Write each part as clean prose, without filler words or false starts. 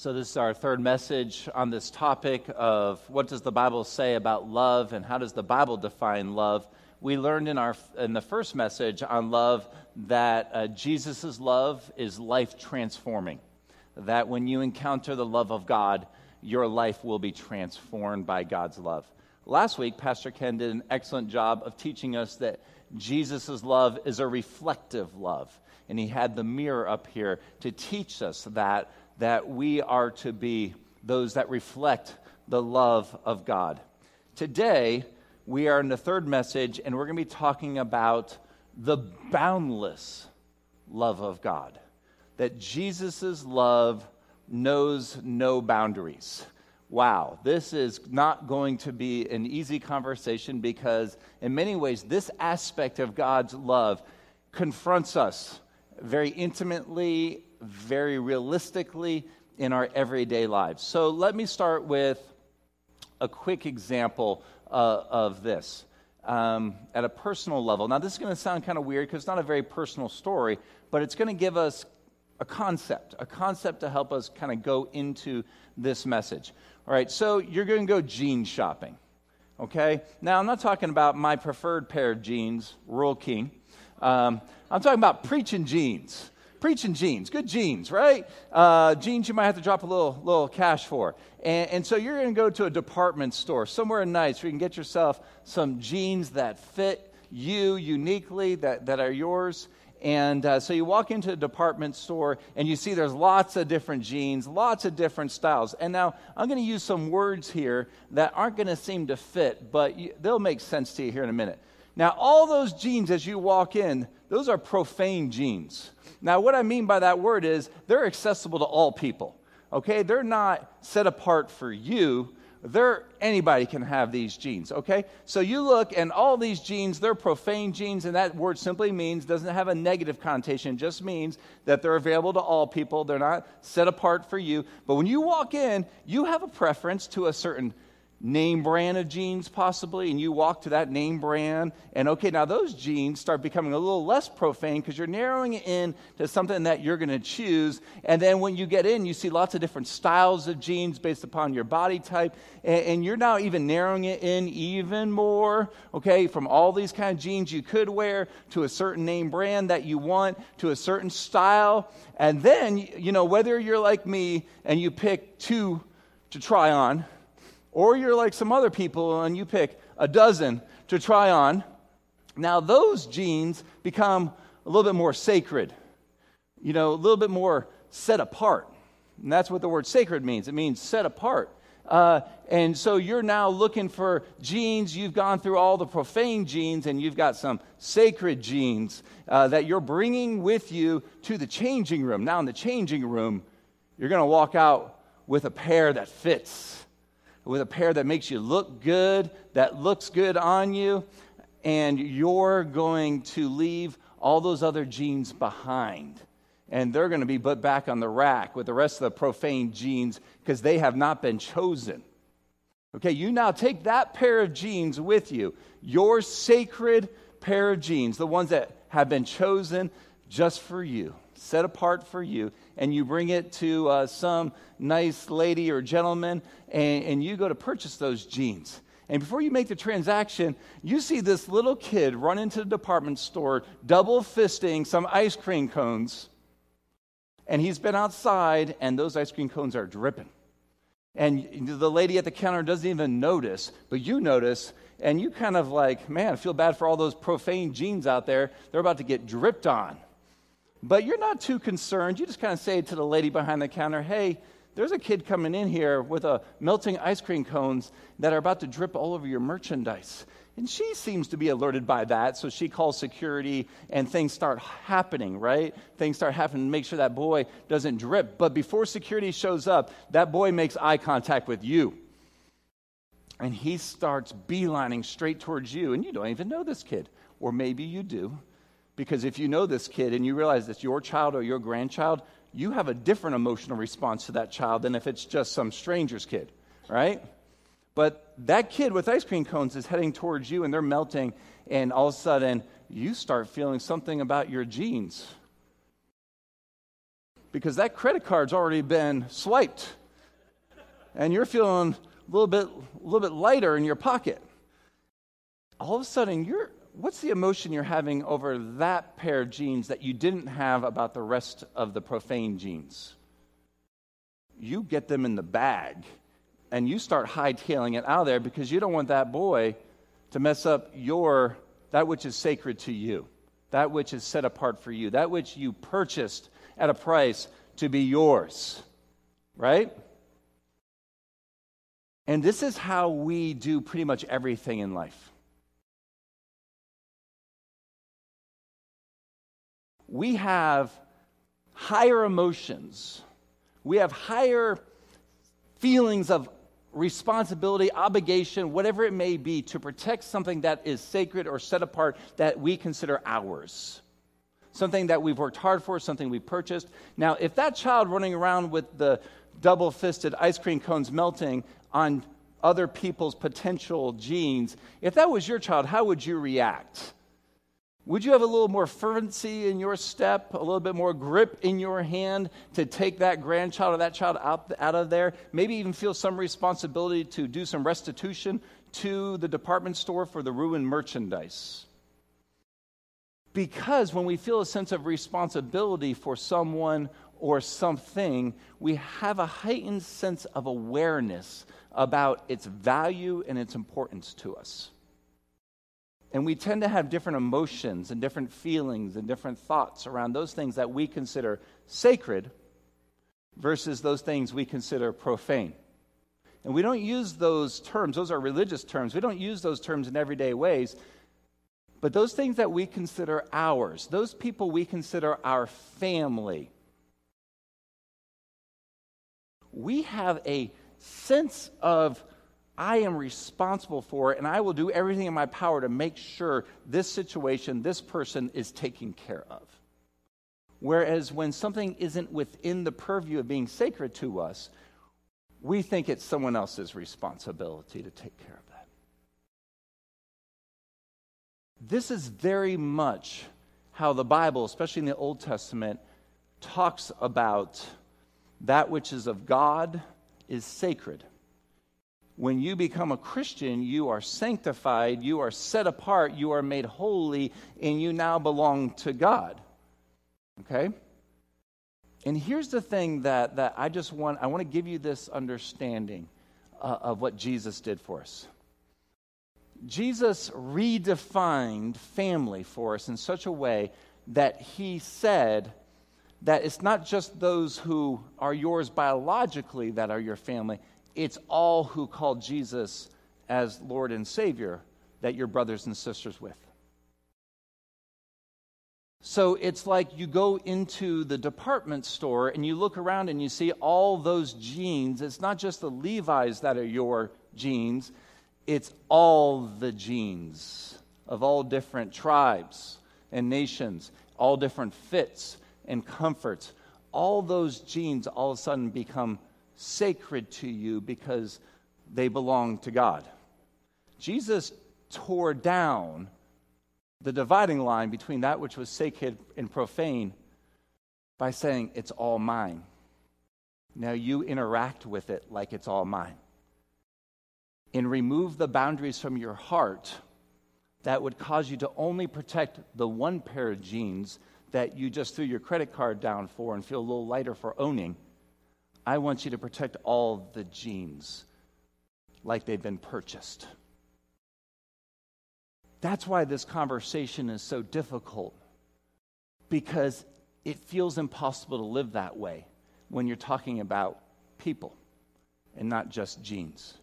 So this is our third message on this topic of what does the Bible say about love and how does the Bible define love. We learned in the first message on love that Jesus' love is life transforming. That when you encounter the love of God, your life will be transformed by God's love. Last week, Pastor Ken did an excellent job of teaching us that Jesus' love is a reflective love. And he had the mirror up here to teach us that we are to be those that reflect the love of God. Today, we are in the third message, and we're going to be talking about the boundless love of God. That Jesus' love knows no boundaries. Wow, this is not going to be an easy conversation because in many ways, this aspect of God's love confronts us very intimately, very realistically in our everyday lives. So let me start with a quick example of this at a personal level. Now, this is going to sound kind of weird because it's not a very personal story, but it's going to give us a concept to help us kind of go into this message. All right, so you're going to go jean shopping, okay? Now, I'm not talking about my preferred pair of jeans, Rural King. I'm talking about preaching jeans. Preaching jeans, good jeans, right? Jeans you might have to drop a little cash for. And so you're going to go to a department store, somewhere nice where you can get yourself some jeans that fit you uniquely, that are yours. And so you walk into a department store and you see there's lots of different jeans, lots of different styles. And now I'm going to use some words here that aren't going to seem to fit, but they'll make sense to you here in a minute. Now, all those jeans as you walk in, those are profane jeans. Now, what I mean by that word is they're accessible to all people, okay? They're not set apart for you. Anybody can have these jeans, okay? So you look, and all these jeans, they're profane jeans, and that word simply doesn't have a negative connotation. It just means that they're available to all people. They're not set apart for you. But when you walk in, you have a preference to a certain name brand of jeans possibly, and you walk to that name brand, and okay, now those jeans start becoming a little less profane because you're narrowing it in to something that you're going to choose, and then when you get in, you see lots of different styles of jeans based upon your body type, and you're now even narrowing it in even more, okay, from all these kind of jeans you could wear to a certain name brand that you want, to a certain style, and then, whether you're like me and you pick two to try on, or you're like some other people and you pick a dozen to try on, now those jeans become a little bit more sacred, a little bit more set apart. And that's what the word sacred means. It means set apart. And so you're now looking for jeans. You've gone through all the profane jeans and you've got some sacred jeans that you're bringing with you to the changing room. Now in the changing room, you're going to walk out with a pair that fits, with a pair that makes you look good, that looks good on you, and you're going to leave all those other jeans behind. And they're going to be put back on the rack with the rest of the profane jeans because they have not been chosen. Okay, you now take that pair of jeans with you, your sacred pair of jeans, the ones that have been chosen just for you, set apart for you, and you bring it to some nice lady or gentleman, and you go to purchase those jeans. And before you make the transaction, you see this little kid run into the department store, double fisting some ice cream cones, and he's been outside, and those ice cream cones are dripping. And the lady at the counter doesn't even notice, but you notice, and you kind of like, man, I feel bad for all those profane jeans out there. They're about to get dripped on. But you're not too concerned. You just kind of say to the lady behind the counter, hey, there's a kid coming in here with melting ice cream cones that are about to drip all over your merchandise. And she seems to be alerted by that, so she calls security and things start happening, right? Things start happening to make sure that boy doesn't drip. But before security shows up, that boy makes eye contact with you. And he starts beelining straight towards you, and you don't even know this kid. Or maybe you do. Because if you know this kid and you realize it's your child or your grandchild, you have a different emotional response to that child than if it's just some stranger's kid, right? But that kid with ice cream cones is heading towards you and they're melting, and all of a sudden you start feeling something about your jeans. because that credit card's already been swiped, and you're feeling a little bit lighter in your pocket. All of a sudden, what's the emotion you're having over that pair of jeans that you didn't have about the rest of the profane jeans? You get them in the bag, and you start hightailing it out of there because you don't want that boy to mess up that which is sacred to you, that which is set apart for you, that which you purchased at a price to be yours, right? And this is how we do pretty much everything in life. We have higher emotions. We have higher feelings of responsibility, obligation, whatever it may be, to protect something that is sacred or set apart that we consider ours. Something that we've worked hard for, something we purchased. Now, if that child running around with the double-fisted ice cream cones melting on other people's potential jeans, if that was your child, how would you react? Would you have a little more fervency in your step, a little bit more grip in your hand to take that grandchild or that child out of there? Maybe even feel some responsibility to do some restitution to the department store for the ruined merchandise. Because when we feel a sense of responsibility for someone or something, we have a heightened sense of awareness about its value and its importance to us. And we tend to have different emotions and different feelings and different thoughts around those things that we consider sacred versus those things we consider profane. And we don't use those terms, those are religious terms. We don't use those terms in everyday ways. But those things that we consider ours, those people we consider our family, we have a sense of, I am responsible for it, and I will do everything in my power to make sure this situation, this person is taken care of. Whereas when something isn't within the purview of being sacred to us, we think it's someone else's responsibility to take care of that. This is very much how the Bible, especially in the Old Testament, talks about that which is of God is sacred. When you become a Christian, you are sanctified, you are set apart, you are made holy, and you now belong to God. Okay? And here's the thing that I want to give you this understanding of what Jesus did for us. Jesus redefined family for us in such a way that he said that it's not just those who are yours biologically that are your family, it's all who call Jesus as Lord and Savior that you're brothers and sisters with. So it's like you go into the department store and you look around and you see all those jeans. It's not just the Levi's that are your jeans. It's all the jeans of all different tribes and nations, all different fits and comforts. All those jeans all of a sudden become sacred to you because they belong to God. Jesus tore down the dividing line between that which was sacred and profane by saying, it's all mine. Now you interact with it like it's all mine. And remove the boundaries from your heart that would cause you to only protect the one pair of jeans that you just threw your credit card down for and feel a little lighter for owning. I want you to protect all the jeans like they've been purchased. That's why this conversation is so difficult, because it feels impossible to live that way when you're talking about people and not just jeans.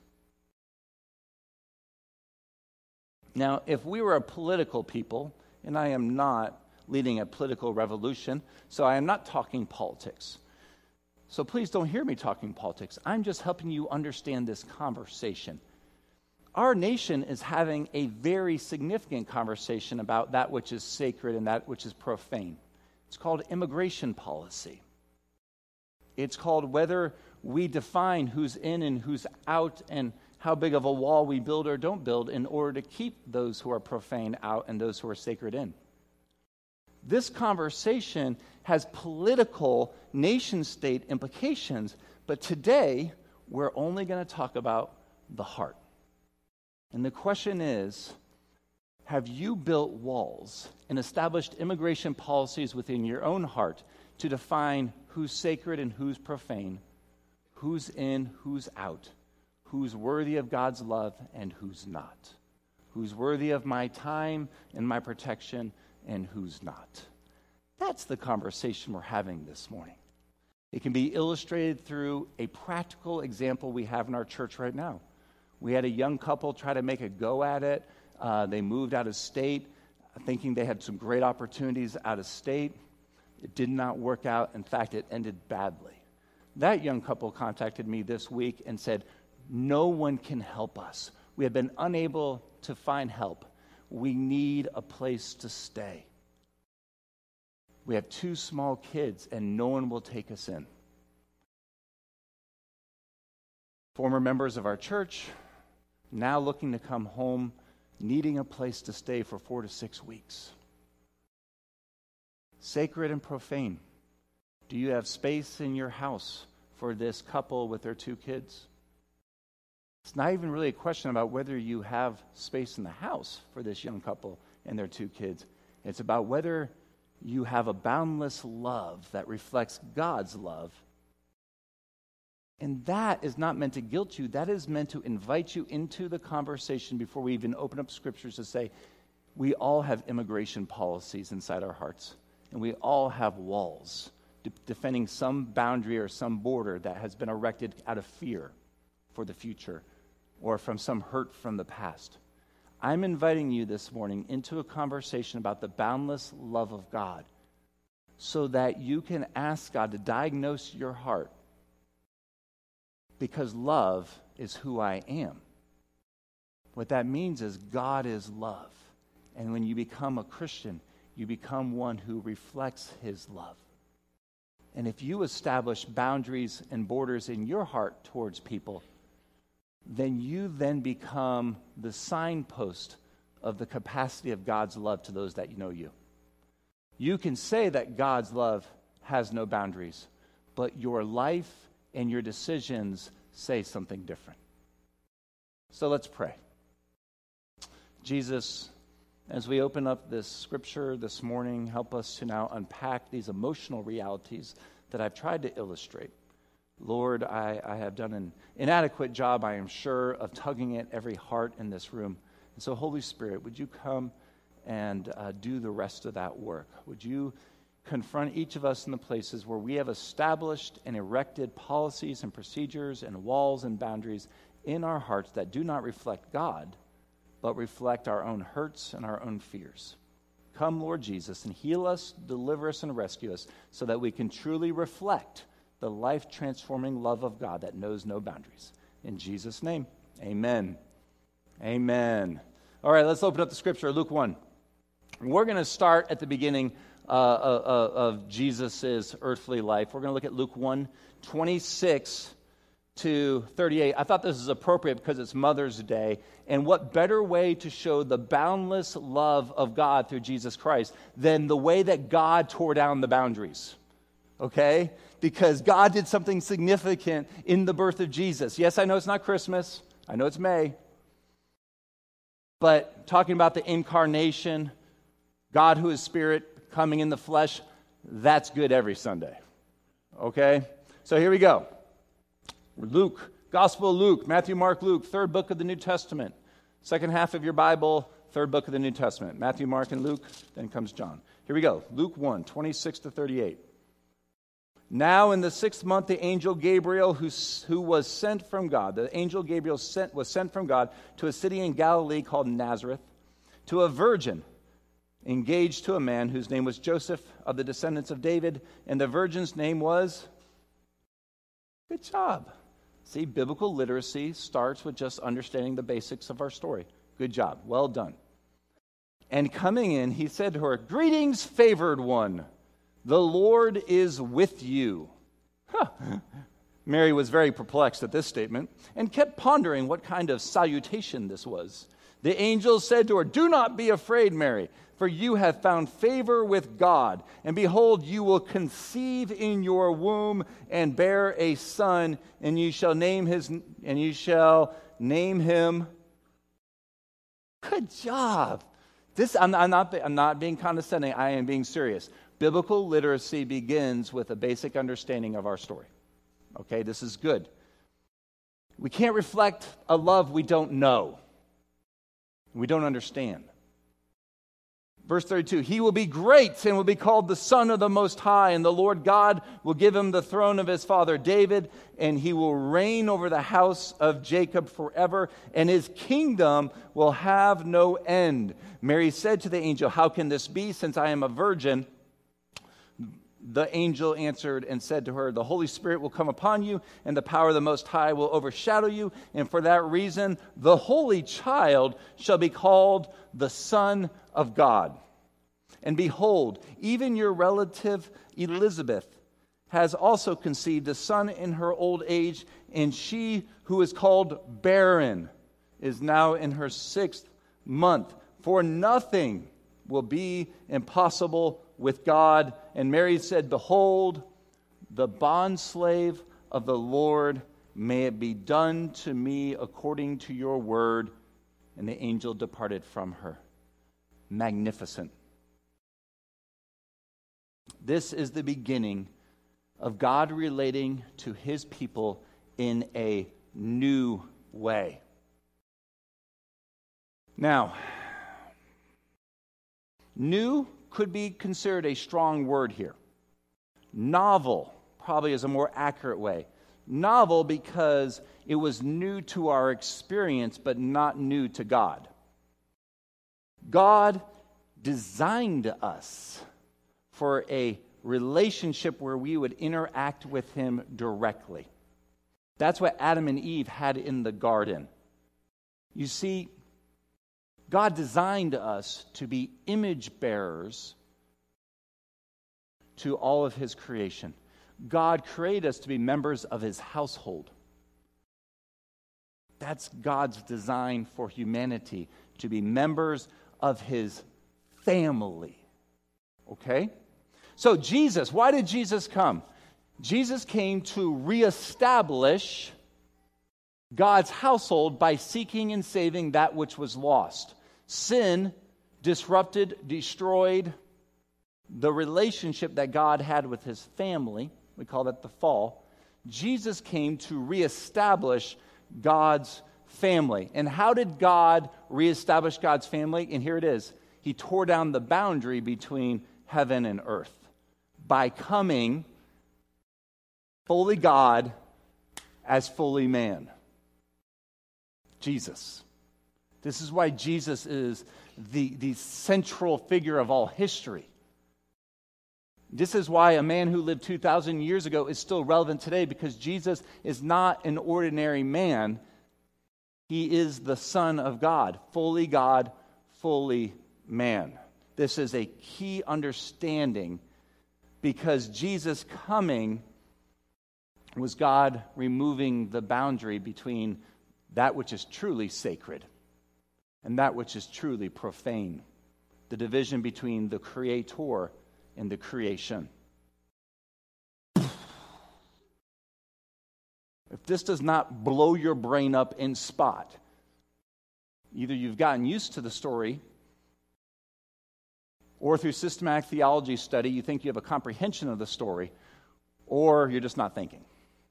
Now, if we were a political people, and I am not leading a political revolution, so I am not talking politics. So please don't hear me talking politics. I'm just helping you understand this conversation. Our nation is having a very significant conversation about that which is sacred and that which is profane. It's called immigration policy. It's called whether we define who's in and who's out and how big of a wall we build or don't build in order to keep those who are profane out and those who are sacred in. This conversation has political nation-state implications, but today we're only going to talk about the heart. And the question is, have you built walls and established immigration policies within your own heart to define who's sacred and who's profane, who's in, who's out, who's worthy of God's love and who's not, who's worthy of my time and my protection and who's not? That's the conversation we're having this morning. It can be illustrated through a practical example we have in our church right now. We had a young couple try to make a go at it. They moved out of state, thinking they had some great opportunities out of state. It did not work out. In fact, it ended badly. That young couple contacted me this week and said, no one can help us. We have been unable to find help. We need a place to stay. We have 2 small kids, and no one will take us in. Former members of our church, now looking to come home, needing a place to stay for 4 to 6 weeks. Sacred and profane. Do you have space in your house for this couple with their 2 kids? It's not even really a question about whether you have space in the house for this young couple and their 2 kids. It's about whether you have a boundless love that reflects God's love. And that is not meant to guilt you. That is meant to invite you into the conversation before we even open up scriptures to say, we all have immigration policies inside our hearts. And we all have walls defending some boundary or some border that has been erected out of fear for the future or from some hurt from the past. I'm inviting you this morning into a conversation about the boundless love of God so that you can ask God to diagnose your heart, because love is who I am. What that means is God is love. And when you become a Christian, you become one who reflects his love. And if you establish boundaries and borders in your heart towards people, then you become the signpost of the capacity of God's love to those that know you. You can say that God's love has no boundaries, but your life and your decisions say something different. So let's pray. Jesus, as we open up this scripture this morning, help us to now unpack these emotional realities that I've tried to illustrate. Lord, I have done an inadequate job, I am sure, of tugging at every heart in this room. And so, Holy Spirit, would you come and do the rest of that work? Would you confront each of us in the places where we have established and erected policies and procedures and walls and boundaries in our hearts that do not reflect God, but reflect our own hurts and our own fears. Come, Lord Jesus, and heal us, deliver us, and rescue us so that we can truly reflect the life-transforming love of God that knows no boundaries. In Jesus' name, amen. Amen. All right, let's open up the scripture, Luke 1. We're going to start at the beginning of Jesus' earthly life. We're going to look at Luke 1, 26 to 38. I thought this is appropriate because it's Mother's Day. And what better way to show the boundless love of God through Jesus Christ than the way that God tore down the boundaries? Okay? Because God did something significant in the birth of Jesus. Yes, I know it's not Christmas. I know it's May. But talking about the incarnation, God who is spirit coming in the flesh, that's good every Sunday. Okay? So here we go. Luke, Gospel of Luke, Matthew, Mark, Luke, third book of the New Testament. Second half of your Bible, third book of the New Testament. Matthew, Mark, and Luke, then comes John. Here we go. Luke 1, 26 to 38. Now in the 6th month, the angel Gabriel, who was sent from God, the angel Gabriel was sent from God to a city in Galilee called Nazareth, to a virgin engaged to a man whose name was Joseph, of the descendants of David, and the virgin's name was... Good job. See, biblical literacy starts with just understanding the basics of our story. Good job. Well done. And coming in, he said to her, "Greetings, favored one. The Lord is with you." Mary was very perplexed at this statement and kept pondering what kind of salutation this was. The angel said to her, "Do not be afraid, Mary, for you have found favor with God. And behold, you will conceive in your womb and bear a son, and you shall name him." Good job. I'm not being condescending. I am being serious. Biblical literacy begins with a basic understanding of our story. Okay, this is good. We can't reflect a love we don't know. We don't understand. Verse 32, "He will be great and will be called the Son of the Most High, and the Lord God will give him the throne of his father David, and he will reign over the house of Jacob forever, and his kingdom will have no end." Mary said to the angel, "How can this be, since I am a virgin?" The angel answered and said to her, "The Holy Spirit will come upon you, and the power of the Most High will overshadow you, and for that reason the Holy Child shall be called the Son of God. And behold, even your relative Elizabeth has also conceived a son in her old age, and she who is called barren is now in her 6th month. For nothing will be impossible with God." And Mary said, "Behold, the bondslave of the Lord, may it be done to me according to your word." And the angel departed from her. Magnificent. This is the beginning of God relating to his people in a new way. Now, new could be considered a strong word here. Novel probably is a more accurate way. Novel because it was new to our experience, but not new to God. God designed us for a relationship where we would interact with him directly. That's what Adam and Eve had in the garden. You see, God designed us to be image bearers to all of his creation. God created us to be members of his household. That's God's design for humanity, to be members of his family. Okay? So Jesus, why did Jesus come? Jesus came to reestablish God's household by seeking and saving that which was lost. Sin disrupted, destroyed the relationship that God had with his family. We call that the fall. Jesus came to reestablish God's family. And how did God reestablish God's family? And here it is. He tore down the boundary between heaven and earth by coming fully God as fully man. Jesus. This is why Jesus is the central figure of all history. This is why a man who lived 2,000 years ago is still relevant today, because Jesus is not an ordinary man. He is the Son of God, fully man. This is a key understanding, because Jesus coming was God removing the boundary between that which is truly sacred and that which is truly profane. The division between the Creator and the creation. If this does not blow your brain up in spot, either you've gotten used to the story, or through systematic theology study, you think you have a comprehension of the story, or you're just not thinking.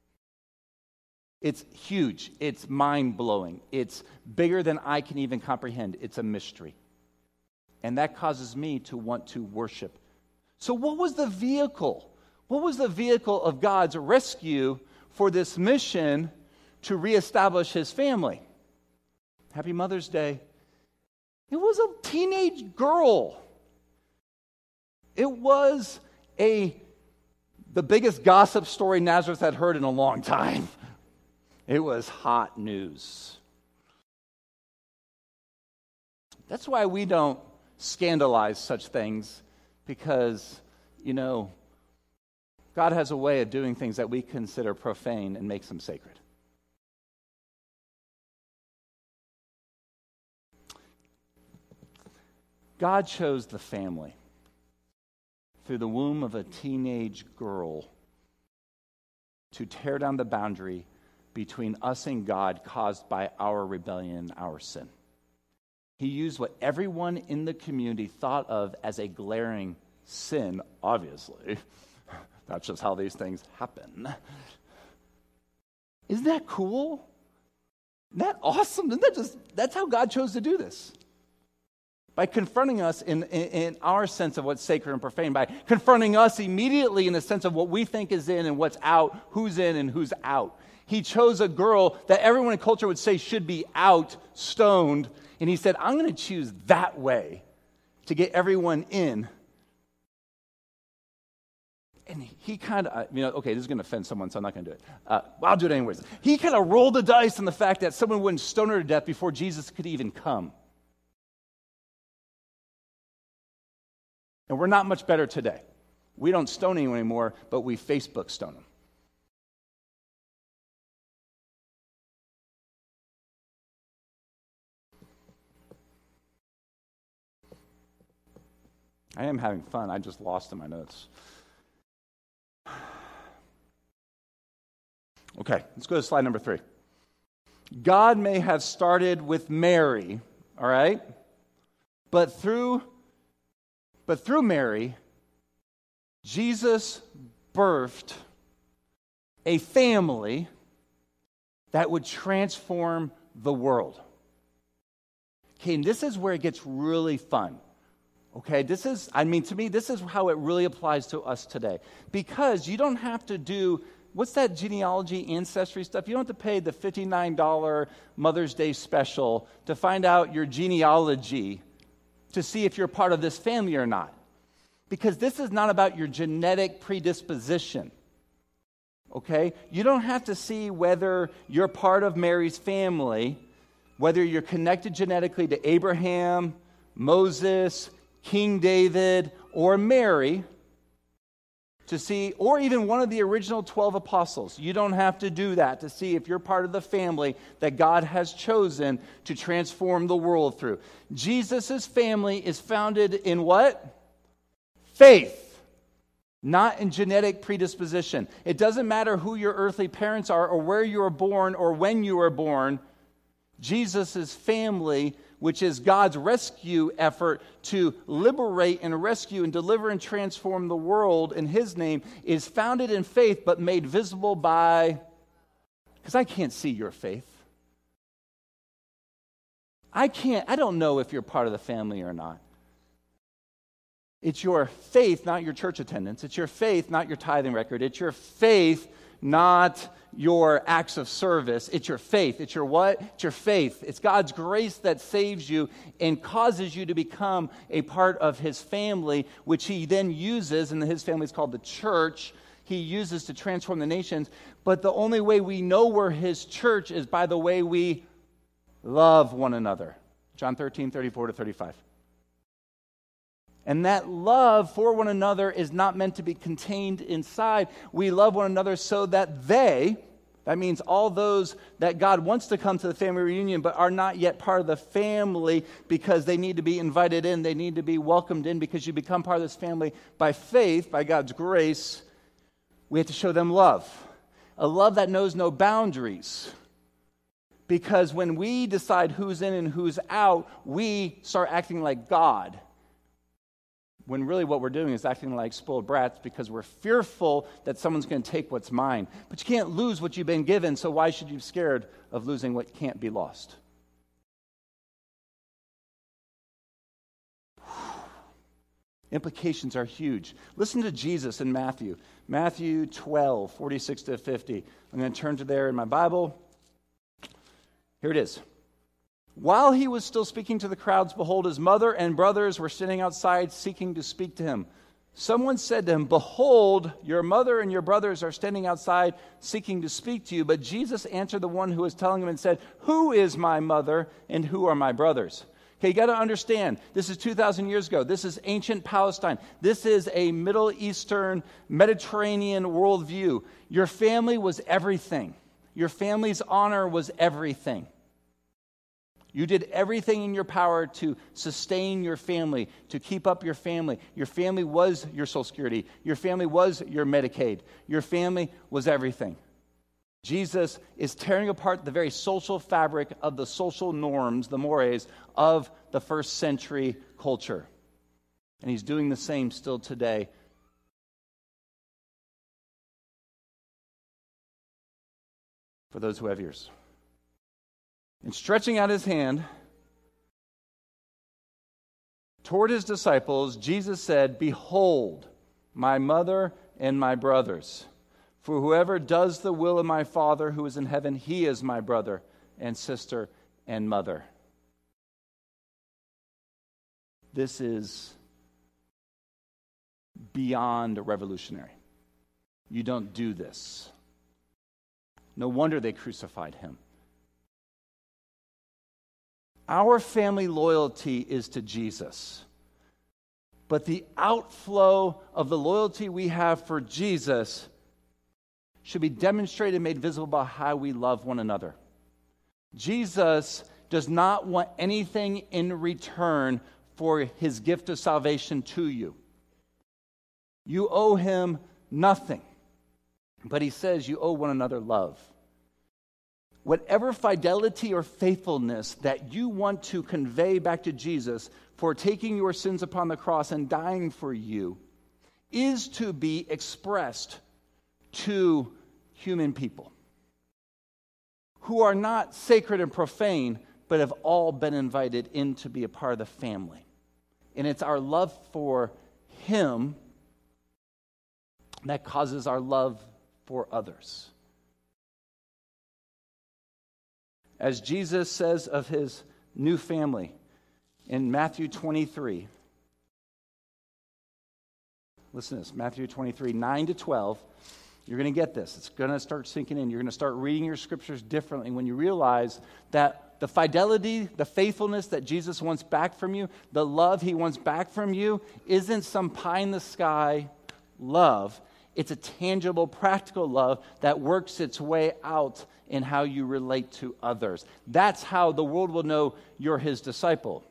It's huge. It's mind-blowing. It's bigger than I can even comprehend. It's a mystery. And that causes me to want to worship. So what was the vehicle? What was the vehicle of God's rescue for this mission to reestablish his family? Happy Mother's Day. It was a teenage girl. It was the biggest gossip story Nazareth had heard in a long time. It was hot news. That's why we don't scandalize such things, because, God has a way of doing things that we consider profane and makes them sacred. God chose the family through the womb of a teenage girl to tear down the boundary between us and God caused by our rebellion, our sin. He used what everyone in the community thought of as a glaring sin, obviously. That's just how these things happen. Isn't that cool? Isn't that awesome? That's how God chose to do this. By confronting us in our sense of what's sacred and profane, by confronting us immediately in the sense of what we think is in and what's out, who's in and who's out. He chose a girl that everyone in culture would say should be out, stoned, and he said, I'm going to choose that way to get everyone in. And he kind of, okay, this is going to offend someone, so I'm not going to do it. I'll do it anyways. He kind of rolled the dice on the fact that someone wouldn't stone her to death before Jesus could even come. And we're not much better today. We don't stone anyone anymore, but we Facebook stone them. I am having fun. I just lost in my notes. Okay, let's go to slide number 3. God may have started with Mary, all right? But through Mary, Jesus birthed a family that would transform the world. Okay, and this is where it gets really fun. Okay, to me, this is how it really applies to us today. Because you don't have to do, what's that genealogy, ancestry stuff? You don't have to pay the $59 Mother's Day special to find out your genealogy to see if you're part of this family or not. Because this is not about your genetic predisposition. Okay? You don't have to see whether you're part of Mary's family, whether you're connected genetically to Abraham, Moses, King David, or Mary, to see, or even one of the original 12 apostles. You don't have to do that to see if you're part of the family that God has chosen to transform the world through. Jesus' family is founded in what? Faith, not in genetic predisposition. It doesn't matter who your earthly parents are or where you were born or when you were born. Jesus' family, which is God's rescue effort to liberate and rescue and deliver and transform the world in His name, is founded in faith but made visible by, because I can't see your faith. I don't know if you're part of the family or not. It's your faith, not your church attendance. It's your faith, not your tithing record. It's your faith, not your acts of service. It's your faith. It's your what? It's your faith. It's God's grace that saves you and causes you to become a part of His family, which He then uses, and His family is called the church. He uses to transform the nations. But the only way we know we're His church is by the way we love one another. John 13:34-35. And that love for one another is not meant to be contained inside. We love one another so that that means all those that God wants to come to the family reunion but are not yet part of the family because they need to be invited in, they need to be welcomed in because you become part of this family by faith, by God's grace. We have to show them love. A love that knows no boundaries. Because when we decide who's in and who's out, we start acting like God. When really what we're doing is acting like spoiled brats because we're fearful that someone's going to take what's mine. But you can't lose what you've been given, so why should you be scared of losing what can't be lost? Implications are huge. Listen to Jesus in Matthew 12:46-50. I'm going to turn to there in my Bible. Here it is. While he was still speaking to the crowds, behold, his mother and brothers were sitting outside seeking to speak to him. Someone said to him, behold, your mother and your brothers are standing outside seeking to speak to you. But Jesus answered the one who was telling him and said, who is my mother and who are my brothers? Okay, you got to understand, this is 2,000 years ago. This is ancient Palestine. This is a Middle Eastern, Mediterranean worldview. Your family was everything. Your family's honor was everything. You did everything in your power to sustain your family, to keep up your family. Your family was your Social Security. Your family was your Medicaid. Your family was everything. Jesus is tearing apart the very social fabric of the social norms, the mores, of the first century culture. And he's doing the same still today. For those who have ears. And stretching out his hand toward his disciples, Jesus said, "Behold, my mother and my brothers. For whoever does the will of my Father who is in heaven, he is my brother and sister and mother." This is beyond revolutionary. You don't do this. No wonder they crucified him. Our family loyalty is to Jesus. But the outflow of the loyalty we have for Jesus should be demonstrated and made visible by how we love one another. Jesus does not want anything in return for his gift of salvation to you. You owe him nothing. But he says you owe one another love. Whatever fidelity or faithfulness that you want to convey back to Jesus for taking your sins upon the cross and dying for you is to be expressed to human people who are not sacred and profane, but have all been invited in to be a part of the family. And it's our love for him that causes our love for others. As Jesus says of his new family in Matthew 23, listen to this, Matthew 23, 9-12, you're going to get this. It's going to start sinking in. You're going to start reading your scriptures differently when you realize that the fidelity, the faithfulness that Jesus wants back from you, the love he wants back from you, isn't some pie-in-the-sky love. It's a tangible, practical love that works its way out in how you relate to others. That's how the world will know you're his disciple.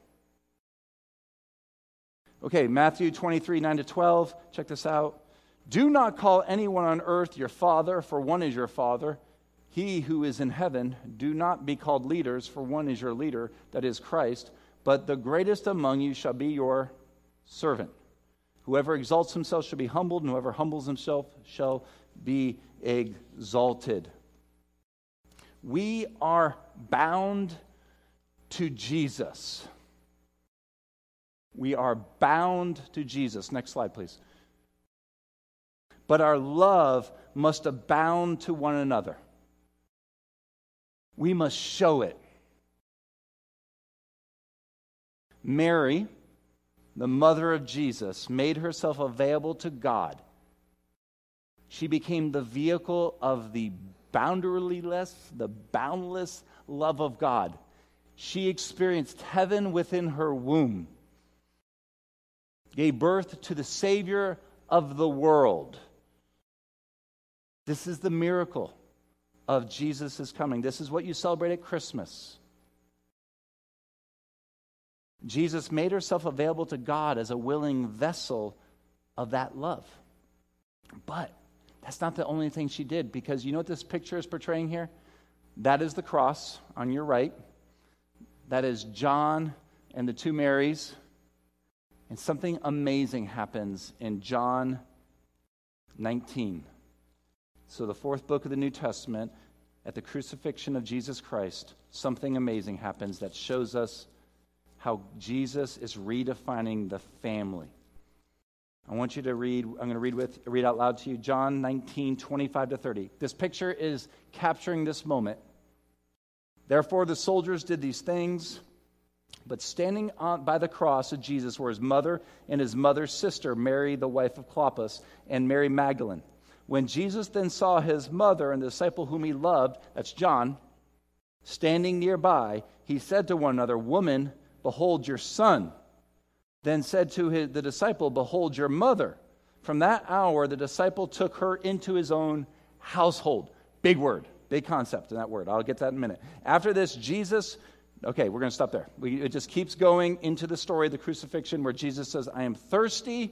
Okay, Matthew 23, 9-12. Check this out. "Do not call anyone on earth your father, for one is your father, he who is in heaven. Do not be called leaders, for one is your leader, that is Christ. But the greatest among you shall be your servant. Whoever exalts himself shall be humbled, and whoever humbles himself shall be exalted." We are bound to Jesus. We are bound to Jesus. Next slide, please. But our love must abound to one another. We must show it. Mary, the mother of Jesus, made herself available to God. She became the vehicle of the boundaryless, the boundless love of God. She experienced heaven within her womb, gave birth to the Savior of the world. This is the miracle of Jesus' coming. This is what you celebrate at Christmas. Jesus made herself available to God as a willing vessel of that love. But that's not the only thing she did, because you know what this picture is portraying here? That is the cross on your right. That is John and the two Marys. And something amazing happens in John 19. So the fourth book of the New Testament, at the crucifixion of Jesus Christ, something amazing happens that shows us how Jesus is redefining the family. I want you to read, I'm going to read out loud to you, John 19, 25-30. This picture is capturing this moment. "Therefore the soldiers did these things, but standing by the cross of Jesus were his mother and his mother's sister, Mary, the wife of Clopas, and Mary Magdalene. When Jesus then saw his mother and the disciple whom he loved," that's John, "standing nearby, he said to one another, 'Woman, behold your son.' Then said to the disciple, 'Behold your mother.' From that hour, the disciple took her into his own household." Big word, big concept in that word. I'll get to that in a minute. After this, Jesus Okay, we're going to stop there. It just keeps going into the story of the crucifixion where Jesus says, I am thirsty.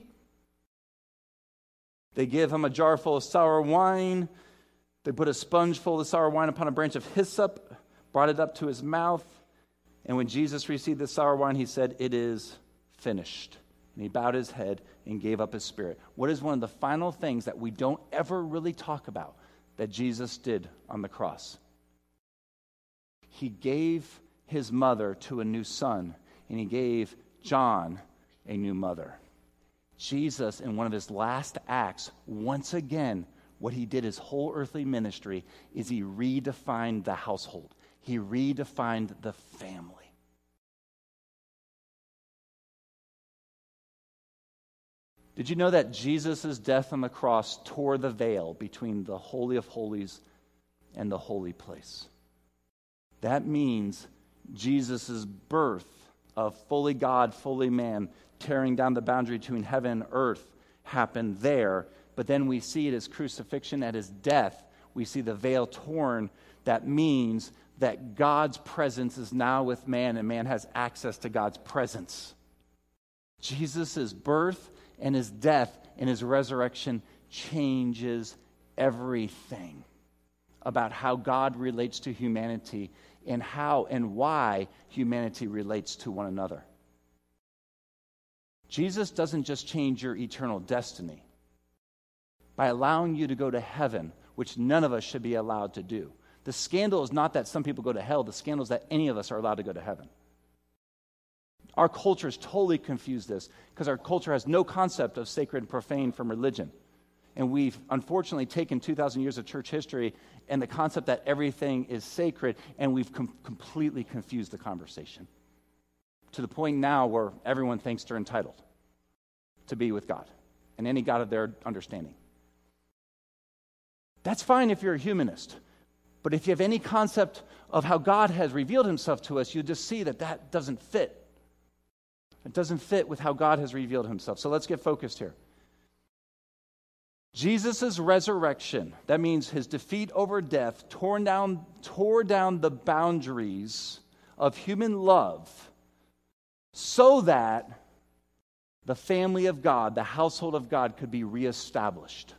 They give him a jar full of sour wine. They put a sponge full of sour wine upon a branch of hyssop, brought it up to his mouth. And when Jesus received the sour wine, he said, it is finished. And he bowed his head and gave up his spirit. What is one of the final things that we don't ever really talk about that Jesus did on the cross? He gave his mother to a new son, and he gave John a new mother. Jesus, in one of his last acts, once again, what he did his whole earthly ministry is he redefined the household. He redefined the family. Did you know that Jesus' death on the cross tore the veil between the Holy of Holies and the holy place? That means Jesus' birth of fully God, fully man, tearing down the boundary between heaven and earth happened there. But then we see at his crucifixion, at his death, we see the veil torn. That means that God's presence is now with man, and man has access to God's presence. Jesus' birth and his death and his resurrection changes everything about how God relates to humanity and how and why humanity relates to one another. Jesus doesn't just change your eternal destiny by allowing you to go to heaven, which none of us should be allowed to do. The scandal is not that some people go to hell. The scandal is that any of us are allowed to go to heaven. Our culture is totally confused this because our culture has no concept of sacred and profane from religion. And we've unfortunately taken 2,000 years of church history and the concept that everything is sacred, and we've completely confused the conversation to the point now where everyone thinks they're entitled to be with God and any God of their understanding. That's fine if you're a humanist, but if you have any concept of how God has revealed himself to us, you just see that that doesn't fit. It doesn't fit with how God has revealed himself. So let's get focused here. Jesus' resurrection, that means his defeat over death, tore down the boundaries of human love so that the family of God, the household of God, could be reestablished.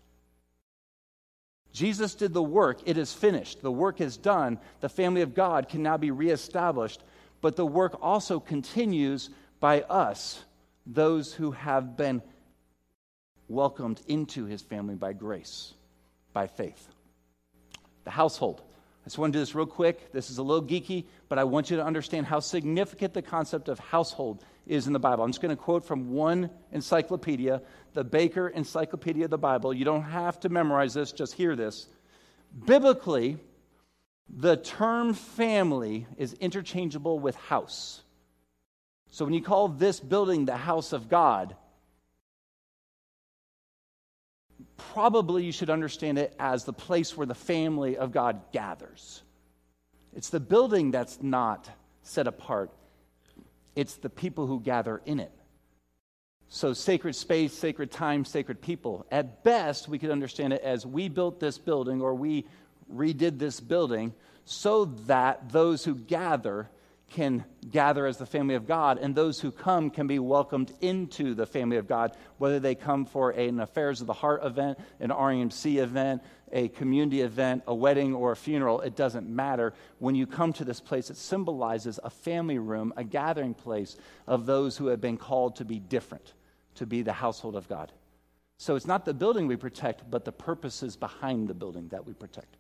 Jesus did the work. It is finished. The work is done. The family of God can now be reestablished. But the work also continues by us, those who have been welcomed into his family by grace, by faith. The household. I just want to do this real quick. This is a little geeky, but I want you to understand how significant the concept of household is in the Bible. I'm just going to quote from one encyclopedia, the Baker Encyclopedia of the Bible. You don't have to memorize this, just hear this. Biblically, the term family is interchangeable with house. So when you call this building the house of God, probably you should understand it as the place where the family of God gathers. It's the building that's not set apart. It's the people who gather in it. So sacred space, sacred time, sacred people. At best, we could understand it as we built this building or we redid this building so that those who gather can gather as the family of God, and those who come can be welcomed into the family of God, whether they come for an Affairs of the Heart event, an RMC event, a community event, a wedding, or a funeral. It doesn't matter. When you come to this place, it symbolizes a family room, a gathering place of those who have been called to be different, to be the household of God. So it's not the building we protect, but the purposes behind the building that we protect.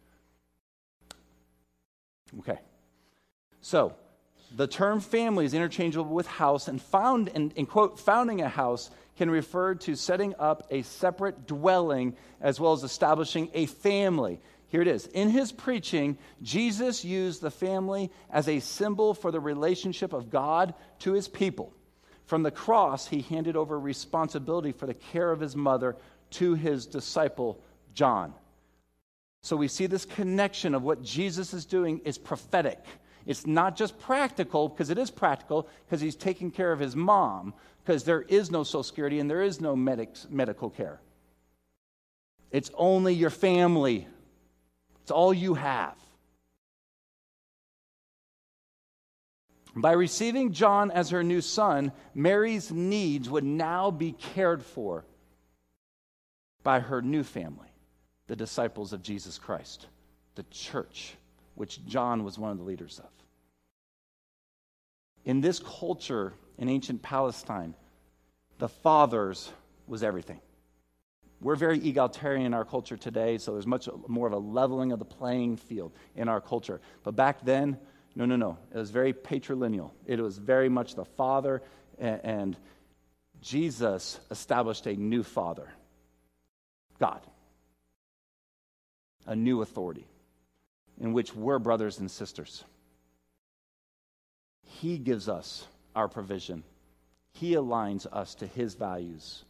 Okay. So, the term family is interchangeable with house, and quote, founding a house can refer to setting up a separate dwelling as well as establishing a family. Here it is. In his preaching, Jesus used the family as a symbol for the relationship of God to his people. From the cross, he handed over responsibility for the care of his mother to his disciple, John. So we see this connection of what Jesus is doing is prophetic. It's not just practical, because it is practical, because he's taking care of his mom, because there is no Social Security and there is no medical care. It's only your family. It's all you have. By receiving John as her new son, Mary's needs would now be cared for by her new family, the disciples of Jesus Christ, the church, which John was one of the leaders of. In this culture in ancient Palestine, the fathers was everything. We're very egalitarian in our culture today, so there's much more of a leveling of the playing field in our culture. But back then, no. It was very patrilineal. It was very much the father, and Jesus established a new father, God, a new authority in which we're brothers and sisters. He gives us our provision. He aligns us to his values.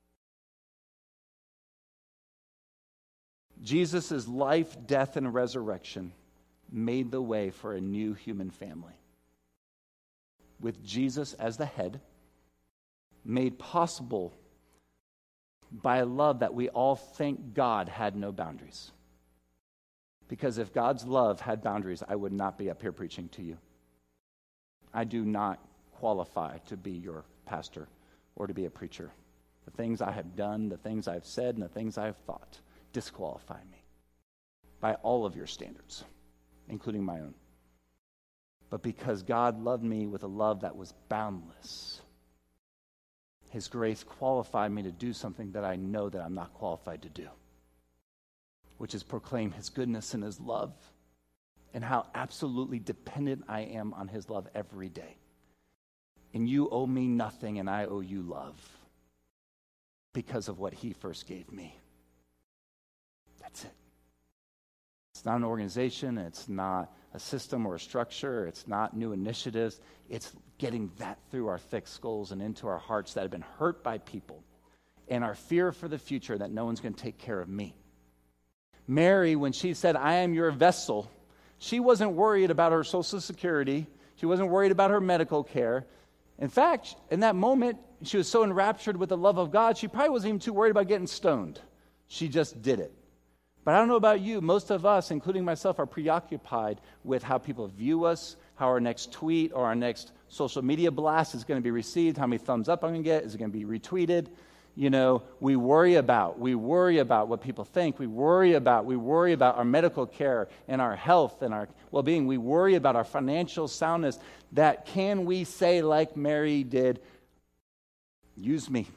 Jesus' life, death, and resurrection made the way for a new human family. With Jesus as the head, made possible by a love that we all thank God had no boundaries. Because if God's love had boundaries, I would not be up here preaching to you. I do not qualify to be your pastor or to be a preacher. The things I have done, the things I've said, and the things I've thought disqualify me by all of your standards, including my own. But because God loved me with a love that was boundless, his grace qualified me to do something that I know that I'm not qualified to do, which is proclaim his goodness and his love and how absolutely dependent I am on his love every day. And you owe me nothing, and I owe you love because of what he first gave me. That's it. It's not an organization. It's not a system or a structure. It's not new initiatives. It's getting that through our thick skulls and into our hearts that have been hurt by people and our fear for the future that no one's going to take care of me. Mary, when she said, I am your vessel, she wasn't worried about her Social Security. She wasn't worried about her medical care. In fact, in that moment, she was so enraptured with the love of God, she probably wasn't even too worried about getting stoned. She just did it. But I don't know about you, most of us, including myself, are preoccupied with how people view us, how our next tweet or our next social media blast is going to be received, how many thumbs up I'm going to get, is it going to be retweeted? You know, we worry about what people think. We worry about our medical care and our health and our well-being. We worry about our financial soundness. That can we say like Mary did, use me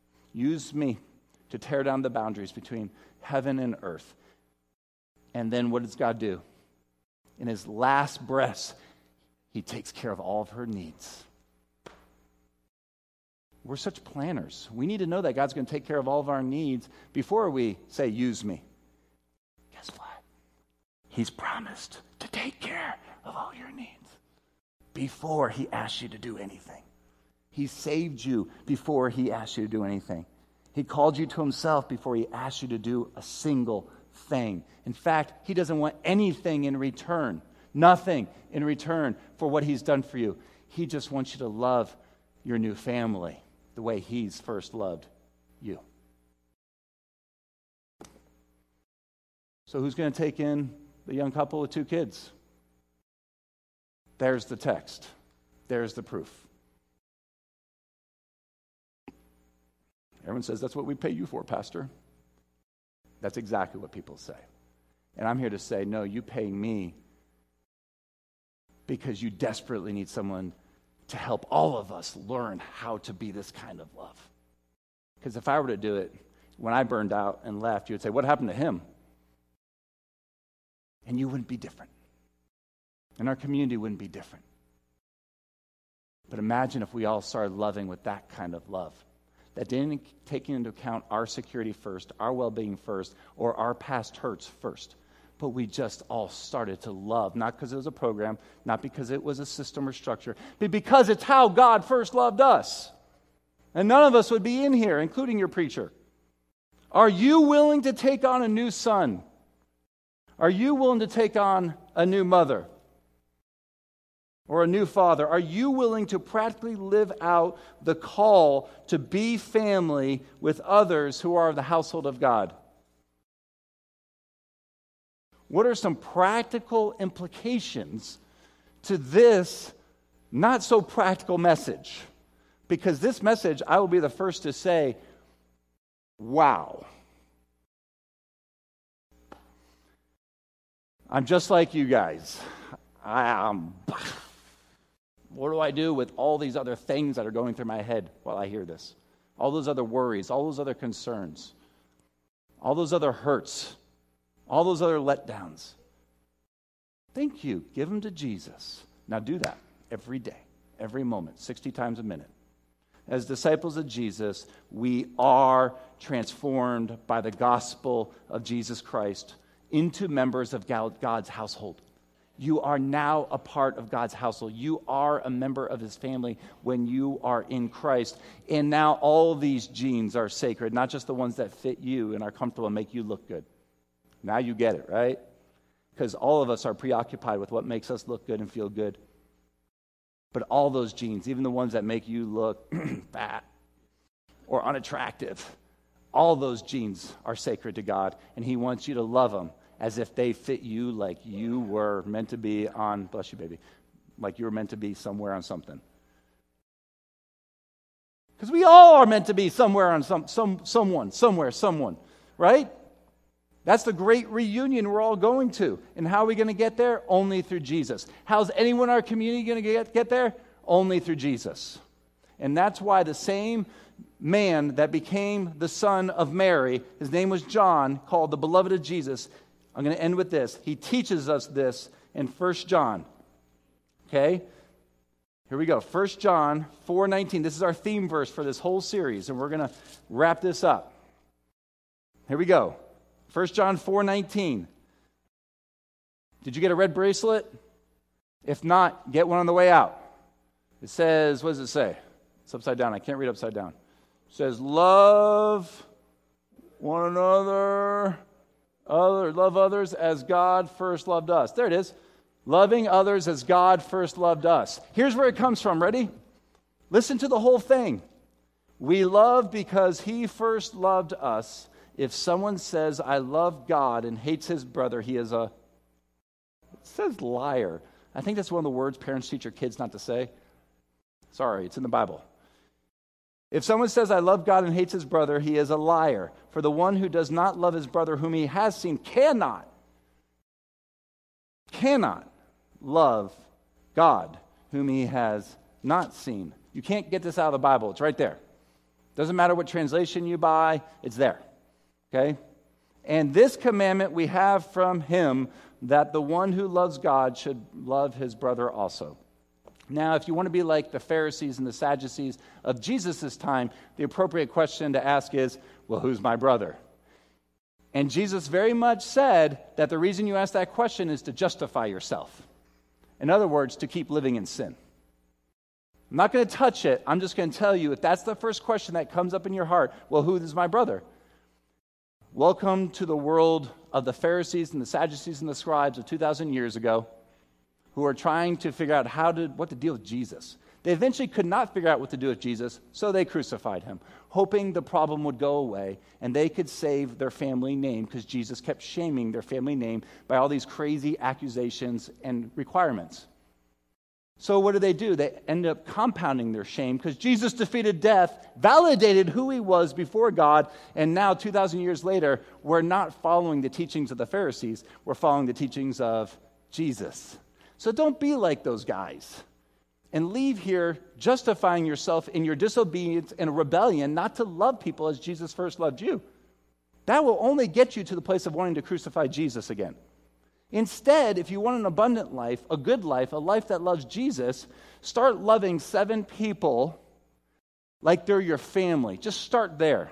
to tear down the boundaries between heaven and earth. And then what does God do? In his last breaths, he takes care of all of her needs. We're such planners. We need to know that God's going to take care of all of our needs before we say, use me. Guess what? He's promised to take care of all your needs before he asks you to do anything. He saved you before he asked you to do anything. He called you to himself before he asked you to do a single thing. In fact, he doesn't want anything in return, nothing in return for what he's done for you. He just wants you to love your new family the way he's first loved you. So who's going to take in the young couple with 2 kids? There's the text. There's the proof. Everyone says, that's what we pay you for, Pastor. That's exactly what people say. And I'm here to say, no, you pay me because you desperately need someone to help all of us learn how to be this kind of love. Because if I were to do it, when I burned out and left, you would say, what happened to him? And you wouldn't be different. And our community wouldn't be different. But imagine if we all started loving with that kind of love that didn't take into account our security first, our well-being first, or our past hurts first. But we just all started to love, not because it was a program, not because it was a system or structure, but because it's how God first loved us. And none of us would be in here, including your preacher. Are you willing to take on a new son? Are you willing to take on a new mother? Or a new father? Are you willing to practically live out the call to be family with others who are of the household of God? What are some practical implications to this not so practical message. Because this message, I will be the first to say, wow. I'm just like you guys. What do I do with all these other things that are going through my head while I hear this? All those other worries, all those other concerns, all those other hurts, all those other letdowns. Thank you. Give them to Jesus. Now do that every day, every moment, 60 times a minute. As disciples of Jesus, we are transformed by the gospel of Jesus Christ into members of God's household. You are now a part of God's household. You are a member of his family when you are in Christ. And now all these genes are sacred, not just the ones that fit you and are comfortable and make you look good. Now you get it, right? Because all of us are preoccupied with what makes us look good and feel good. But all those genes, even the ones that make you look fat or unattractive, all those genes are sacred to God, and he wants you to love them as if they fit you like you were meant to be on, bless you, baby, like you were meant to be somewhere on something. Because we all are meant to be somewhere on someone, right? That's the great reunion we're all going to. And how are we going to get there? Only through Jesus. How's anyone in our community going to get there? Only through Jesus. And that's why the same man that became the son of Mary, his name was John, called the beloved of Jesus. I'm going to end with this. He teaches us this in 1 John. Okay? Here we go. 1 John 4:19. This is our theme verse for this whole series, and we're going to wrap this up. Here we go. 1 John 4:19. Did you get a red bracelet? If not, get one on the way out. It says, what does it say? It's upside down. I can't read upside down. It says, love one another, love others as God first loved us. There it is. Loving others as God first loved us. Here's where it comes from. Ready? Listen to the whole thing. We love because he first loved us. If someone says, I love God and hates his brother, he is it says liar. I think that's one of the words parents teach their kids not to say. Sorry, it's in the Bible. If someone says, I love God and hates his brother, he is a liar. For the one who does not love his brother whom he has seen cannot love God whom he has not seen. You can't get this out of the Bible. It's right there. Doesn't matter what translation you buy, it's there. Okay? And this commandment we have from him, that the one who loves God should love his brother also. Now, if you want to be like the Pharisees and the Sadducees of Jesus' time, the appropriate question to ask is, well, who's my brother? And Jesus very much said that the reason you ask that question is to justify yourself. In other words, to keep living in sin. I'm not going to touch it. I'm just going to tell you, if that's the first question that comes up in your heart, well, who is my brother? Welcome to the world of the Pharisees and the Sadducees and the scribes of 2,000 years ago who are trying to figure out what to deal with Jesus. They eventually could not figure out what to do with Jesus, so they crucified him, hoping the problem would go away and they could save their family name because Jesus kept shaming their family name by all these crazy accusations and requirements. So what do? They end up compounding their shame because Jesus defeated death, validated who he was before God, and now 2,000 years later, we're not following the teachings of the Pharisees. We're following the teachings of Jesus. So don't be like those guys and leave here justifying yourself in your disobedience and rebellion not to love people as Jesus first loved you. That will only get you to the place of wanting to crucify Jesus again. Instead, if you want an abundant life, a good life, a life that loves Jesus, start loving 7 people like they're your family. Just start there.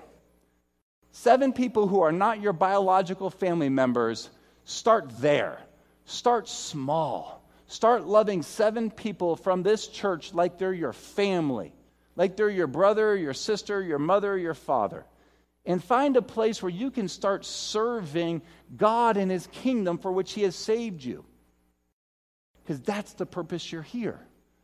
7 people who are not your biological family members, start there. Start small. Start loving 7 people from this church like they're your family, like they're your brother, your sister, your mother, your father. And find a place where you can start serving God and his kingdom for which he has saved you. Because that's the purpose you're here.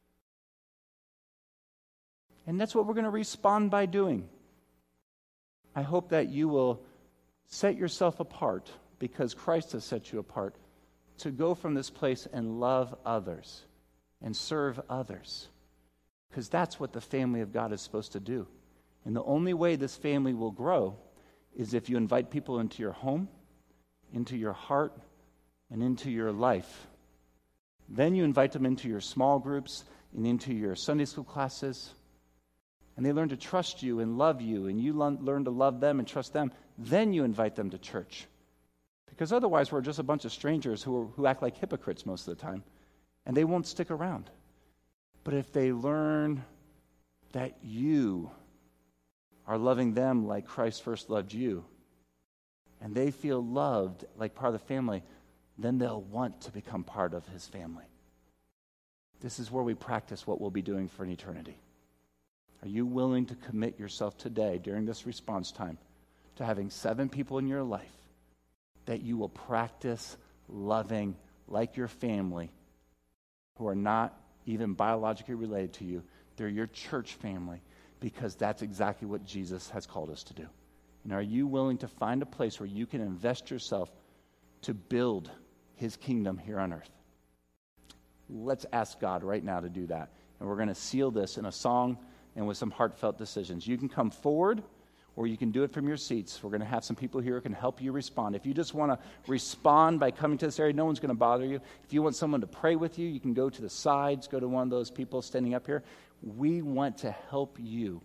And that's what we're going to respond by doing. I hope that you will set yourself apart because Christ has set you apart to go from this place and love others and serve others. Because that's what the family of God is supposed to do. And the only way this family will grow is if you invite people into your home, into your heart, and into your life. Then you invite them into your small groups and into your Sunday school classes. And they learn to trust you and love you, and you learn to love them and trust them. Then you invite them to church. Because otherwise we're just a bunch of strangers who act like hypocrites most of the time, and they won't stick around. But if they learn that you are loving them like Christ first loved you, and they feel loved like part of the family, then they'll want to become part of his family. This is where we practice what we'll be doing for an eternity. Are you willing to commit yourself today during this response time to having 7 people in your life that you will practice loving like your family, who are not even biologically related to you? They're your church family, because that's exactly what Jesus has called us to do. And are you willing to find a place where you can invest yourself to build his kingdom here on earth? Let's ask God right now to do that. And we're going to seal this in a song and with some heartfelt decisions. You can come forward, or you can do it from your seats. We're going to have some people here who can help you respond. If you just want to respond by coming to this area, no one's going to bother you. If you want someone to pray with you, you can go to the sides, go to one of those people standing up here. We want to help you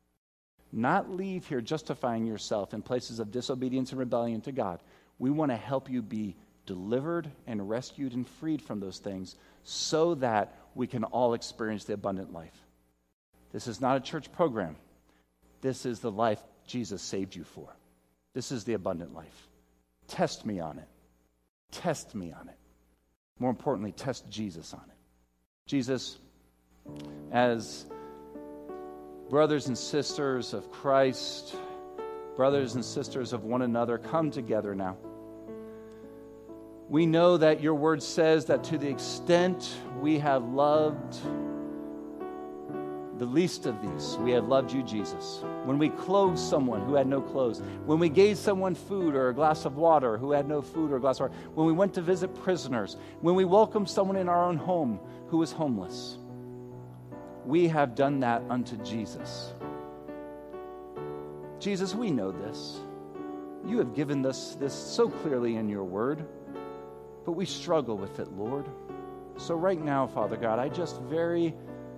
not leave here justifying yourself in places of disobedience and rebellion to God. We want to help you be delivered and rescued and freed from those things so that we can all experience the abundant life. This is not a church program. This is the life Jesus saved you for. This is the abundant life. Test me on it. Test me on it. More importantly, test Jesus on it. Jesus, as brothers and sisters of Christ, brothers and sisters of one another, come together now. We know that your word says that to the extent we have loved the least of these, we have loved you, Jesus. When we clothed someone who had no clothes, when we gave someone food or a glass of water who had no food or a glass of water, when we went to visit prisoners, when we welcomed someone in our own home who was homeless, we have done that unto Jesus. Jesus, we know this. You have given us this so clearly in your word, but we struggle with it, Lord. So right now, Father God, I just very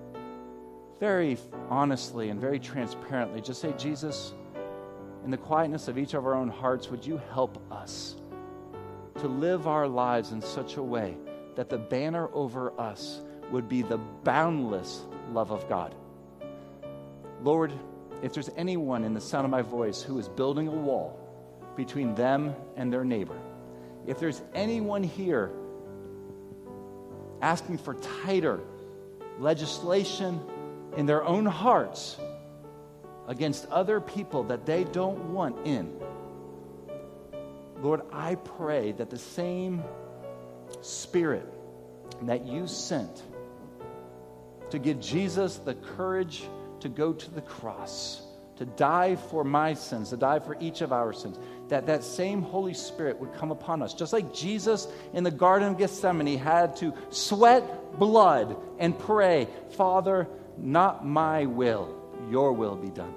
honestly and very transparently just say, Jesus, in the quietness of each of our own hearts, would you help us to live our lives in such a way that the banner over us would be the boundless love of God. Lord, if there's anyone in the sound of my voice who is building a wall between them and their neighbor, if there's anyone here asking for tighter legislation in their own hearts against other people that they don't want in, Lord, I pray that the same Spirit that you sent to give Jesus the courage to go to the cross, to die for my sins, to die for each of our sins, that same Holy Spirit would come upon us. Just like Jesus in the Garden of Gethsemane had to sweat blood and pray, Father, not my will, your will be done.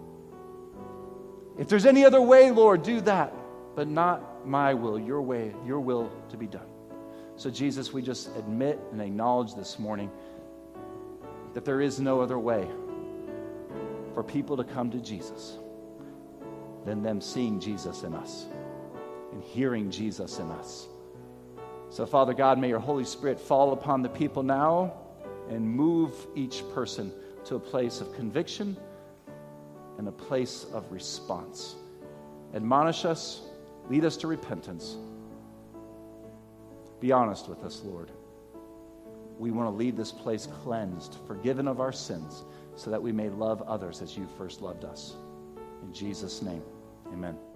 If there's any other way, Lord, do that, but not my will, your way, your will to be done. So Jesus, we just admit and acknowledge this morning that there is no other way for people to come to Jesus than them seeing Jesus in us and hearing Jesus in us. So, Father God, may your Holy Spirit fall upon the people now and move each person to a place of conviction and a place of response. Admonish us, lead us to repentance. Be honest with us, Lord. We want to leave this place cleansed, forgiven of our sins, so that we may love others as you first loved us. In Jesus' name, amen.